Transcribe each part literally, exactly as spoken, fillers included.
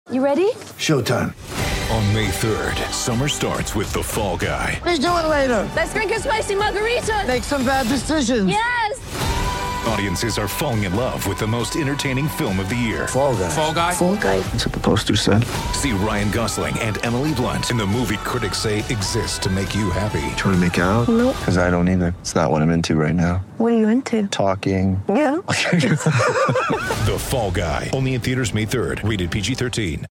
You ready? Showtime. On May third, summer starts with The Fall Guy. Let's do it later. Let's drink a spicy margarita. Make some bad decisions. Yes! Audiences are falling in love with the most entertaining film of the year. Fall Guy. Fall Guy? Fall Guy. That's what the poster said. See Ryan Gosling and Emily Blunt in the movie critics say exists to make you happy. Trying to make it out? Nope. Because I don't either. It's not what I'm into right now. What are you into? Talking. Yeah. The Fall Guy. Only in theaters May third. Rated P G thirteen.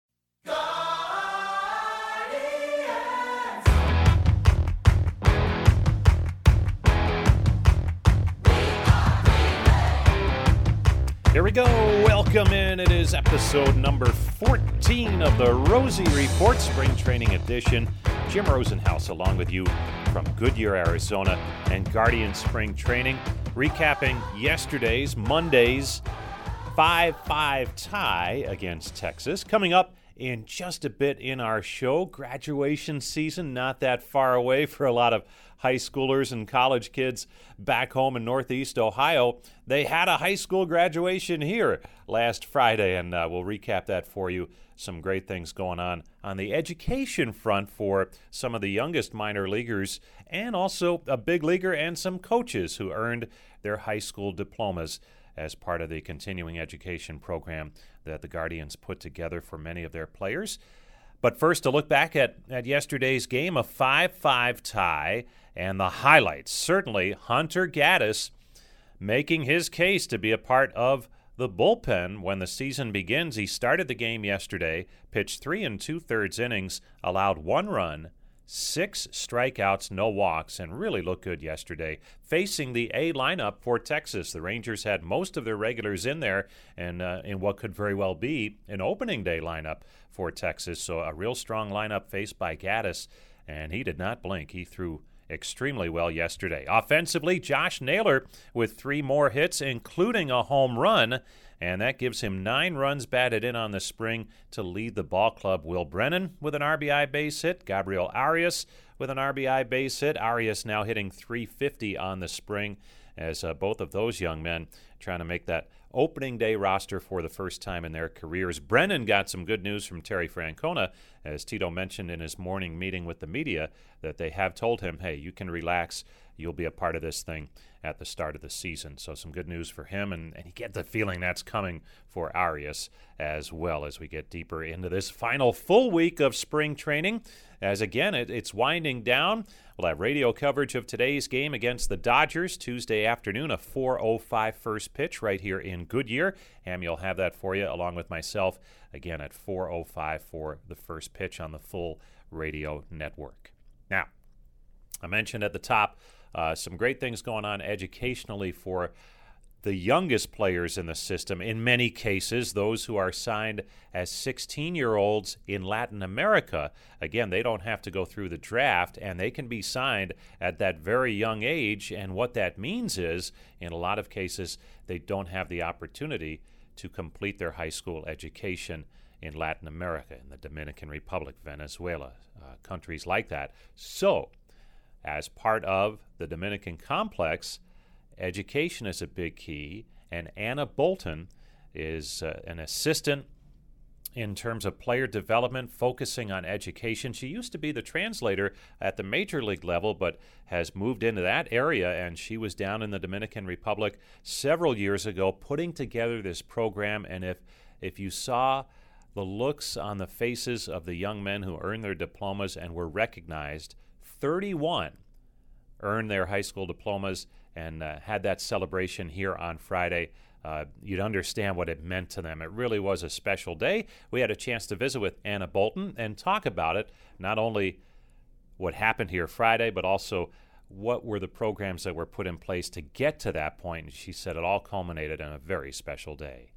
Here we go. Welcome in. It is episode number fourteen of the Rosie Report Spring Training Edition. Jim Rosenhaus along with you from Goodyear, Arizona, and Guardian Spring Training. Recapping yesterday's, Monday's five five tie against Texas. Coming up in just a bit in our show, graduation season not that far away for a lot of high schoolers and college kids back home in Northeast Ohio. They had a high school graduation here last Friday, and uh, we'll recap that for you. Some great things going on on the education front for some of the youngest minor leaguers, and also a big leaguer and some coaches who earned their high school diplomas as part of the continuing education program that the Guardians put together for many of their players. But first, a look back at, at yesterday's game, a five five tie, and the highlights. Certainly, Hunter Gaddis making his case to be a part of the bullpen when the season begins. He started the game yesterday, pitched three and two-thirds innings, allowed one run, six strikeouts, no walks, and really looked good yesterday. Facing the A lineup for Texas, the Rangers had most of their regulars in there, and uh, in what could very well be an opening day lineup for Texas. So a real strong lineup faced by Gaddis, and he did not blink. He threw extremely well yesterday. Offensively, Josh Naylor with three more hits, including a home run, and that gives him nine runs batted in on the spring to lead the ball club. Will Brennan with an R B I base hit. Gabriel Arias with an R B I base hit. Arias now hitting three fifty on the spring, as uh, both of those young men trying to make that opening day roster for the first time in their careers. Brennan got some good news from Terry Francona, as Tito mentioned in his morning meeting with the media, that they have told him, hey, you can relax. You'll be a part of this thing at the start of the season. So some good news for him, and, and you get the feeling that's coming for Arias as well as we get deeper into this final full week of spring training. As again, it, it's winding down. We'll have radio coverage of today's game against the Dodgers Tuesday afternoon, a four oh five first pitch right here in Goodyear. Hammy will have that for you along with myself again at four oh five for the first pitch on the full radio network. Now, I mentioned at the top uh, some great things going on educationally for the youngest players in the system, in many cases, those who are signed as sixteen-year-olds in Latin America. Again, they don't have to go through the draft, and they can be signed at that very young age. And what that means is, in a lot of cases, they don't have the opportunity to complete their high school education in Latin America, in the Dominican Republic, Venezuela, uh, countries like that. So, as part of the Dominican complex, education is a big key, and Anna Bolton is uh, an assistant in terms of player development, focusing on education. She used to be the translator at the major league level, but has moved into that area, and she was down in the Dominican Republic several years ago putting together this program. And if if you saw the looks on the faces of the young men who earned their diplomas and were recognized, thirty-one earned their high school diplomas and uh, had that celebration here on Friday. Uh, you'd understand what it meant to them. It really was a special day. We had a chance to visit with Anna Bolton and talk about it, not only what happened here Friday, but also what were the programs that were put in place to get to that point. And she said it all culminated in a very special day.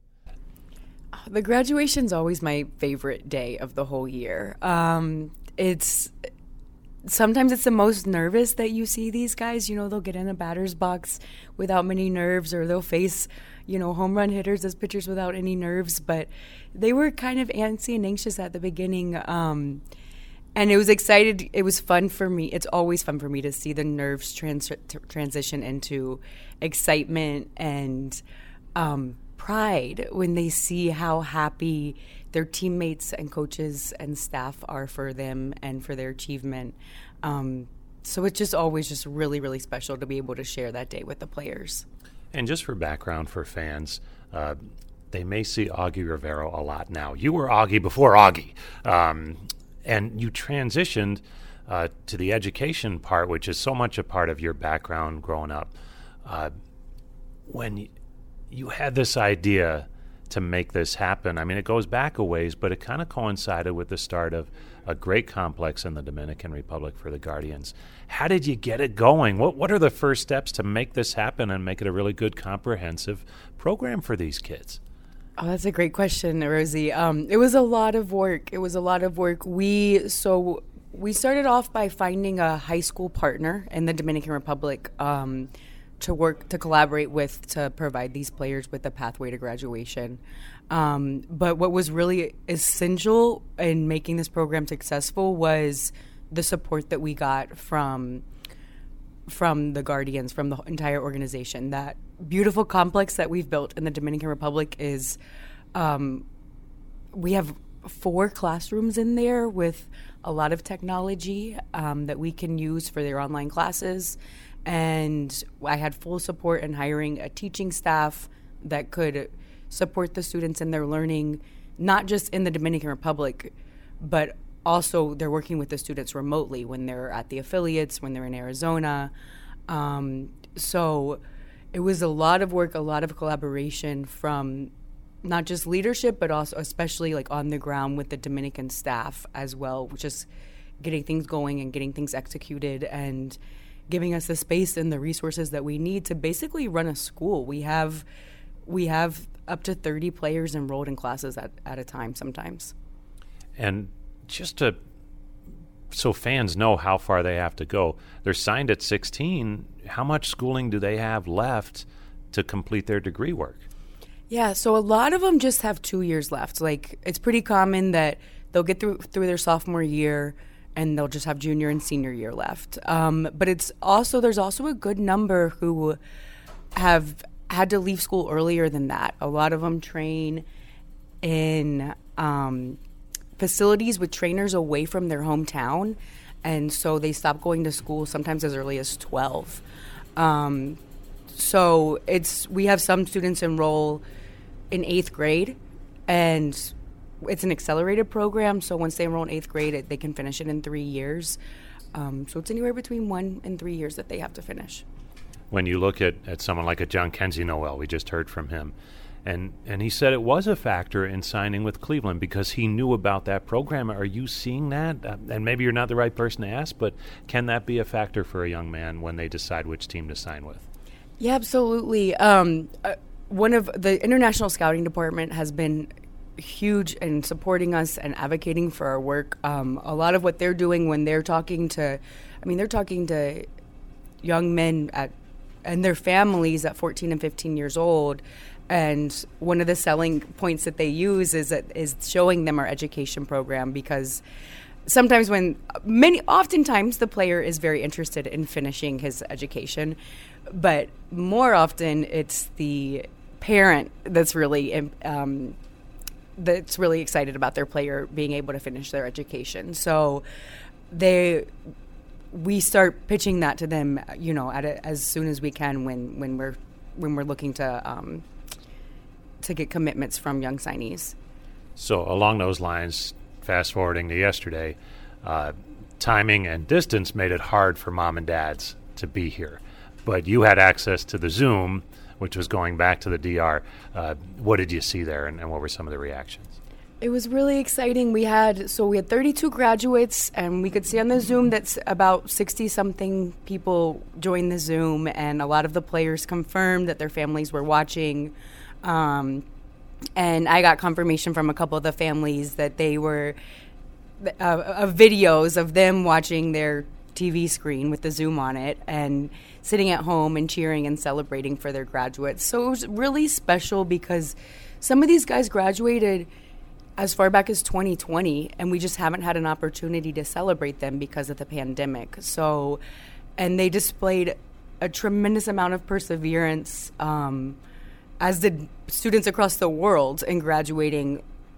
The graduation's always my favorite day of the whole year. Um, it's sometimes it's the most nervous that you see these guys. You know, they'll get in a batter's box without many nerves, or they'll face, you know, home run hitters as pitchers without any nerves. But they were kind of antsy and anxious at the beginning. Um, and it was excited. It was fun for me. It's always fun for me to see the nerves trans- transition into excitement and um, pride when they see how happy their teammates and coaches and staff are for them and for their achievement. Um, so it's just always just really, really special to be able to share that day with the players. And just for background for fans, uh, they may see Augie Rivero a lot now. You were Augie before Augie, um, and you transitioned uh, to the education part, which is so much a part of your background growing up. Uh, when you, you had this idea to make this happen, I mean, it goes back a ways, but it kind of coincided with the start of a great complex in the Dominican Republic for the Guardians. How did you get it going? What What are the first steps to make this happen and make it a really good, comprehensive program for these kids? Oh, that's a great question, Rosie. Um, it was a lot of work. It was a lot of work. We so we started off by finding a high school partner in the Dominican Republic um, to work to collaborate with to provide these players with a pathway to graduation. Um, but what was really essential in making this program successful was the support that we got from from the Guardians, from the entire organization. That beautiful complex that we've built in the Dominican Republic is, um, we have four classrooms in there with a lot of technology um, that we can use for their online classes. And I had full support in hiring a teaching staff that could support the students in their learning, not just in the Dominican Republic, but also they're working with the students remotely when they're at the affiliates, when they're in Arizona. Um, so it was a lot of work, a lot of collaboration from not just leadership, but also especially like on the ground with the Dominican staff as well, just getting things going and getting things executed and giving us the space and the resources that we need to basically run a school. We have we have up to thirty players enrolled in classes at, at a time sometimes. And just to so fans know how far they have to go, they're signed at sixteen. How much schooling do they have left to complete their degree work? Yeah, so a lot of them just have two years left. Like, it's pretty common that they'll get through through their sophomore year and they'll just have junior and senior year left. Um, but it's also there's also a good number who have had to leave school earlier than that. A lot of them train in um, facilities with trainers away from their hometown, and so they stop going to school sometimes as early as twelve. Um, so it's we have some students enroll in eighth grade, and it's an accelerated program, so once they enroll in eighth grade, it, they can finish it in three years. Um, so it's anywhere between one and three years that they have to finish. When you look at, at someone like a John Kenzie Noel, we just heard from him, and, and he said it was a factor in signing with Cleveland because he knew about that program. Are you seeing that? Uh, and maybe you're not the right person to ask, but can that be a factor for a young man when they decide which team to sign with? Yeah, absolutely. Um, uh, one of the International Scouting Department has been huge in supporting us and advocating for our work. Um, a lot of what they're doing when they're talking to, I mean, they're talking to young men at and their families at fourteen and fifteen years old. And one of the selling points that they use is that is showing them our education program, because sometimes when many, oftentimes the player is very interested in finishing his education, but more often it's the parent that's really um, that's really excited about their player being able to finish their education. So they, we start pitching that to them, you know, at a, as soon as we can when, when we're when we're looking to um, to get commitments from young signees. So along those lines, fast forwarding to yesterday, uh, timing and distance made it hard for mom and dads to be here, but you had access to the Zoom, which was going back to the D R. Uh, what did you see there, and, and what were some of the reactions? It was really exciting. We had so we had thirty-two graduates, and we could see on the Zoom that's about sixty-something people joined the Zoom, and a lot of the players confirmed that their families were watching. Um, and I got confirmation from a couple of the families that they were uh, of videos of them watching their T V screen with the Zoom on it and sitting at home and cheering and celebrating for their graduates. So it was really special because some of these guys graduated as far back as twenty twenty, and we just haven't had an opportunity to celebrate them because of the pandemic. So, and they displayed a tremendous amount of perseverance, um, as did students across the world in graduating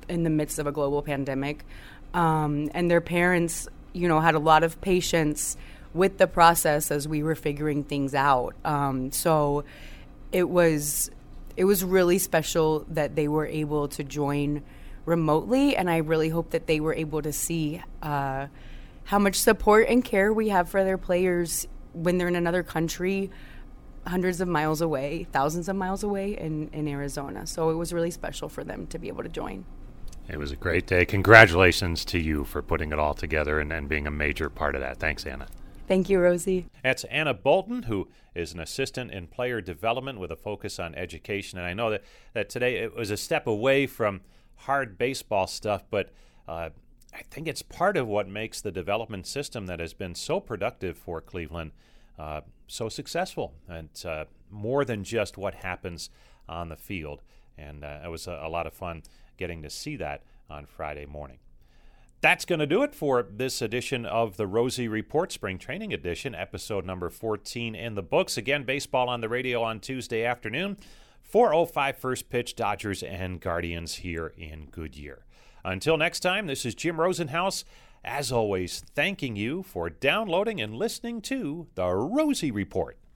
in the midst of a global pandemic. Um, and their parents, you know, had a lot of patience with the process as we were figuring things out. Um, so it was it was really special that they were able to join remotely, and I really hope that they were able to see uh, how much support and care we have for their players when they're in another country, hundreds of miles away, thousands of miles away in, in Arizona. So it was really special for them to be able to join. It was a great day. Congratulations to you for putting it all together and, and being a major part of that. Thanks, Anna. Thank you, Rosie. That's Anna Bolton, who is an assistant in player development with a focus on education. And I know that, that today it was a step away from hard baseball stuff, but uh, I think it's part of what makes the development system that has been so productive for Cleveland uh, so successful. And uh, more than just what happens on the field. And uh, it was a, a lot of fun getting to see that on Friday morning. That's going to do it for this edition of the Rosie Report Spring Training Edition, episode number fourteen in the books. Again, baseball on the radio on Tuesday afternoon, four oh five first pitch, Dodgers and Guardians here in Goodyear. Until next time, this is Jim Rosenhaus, as always, thanking you for downloading and listening to the Rosie Report.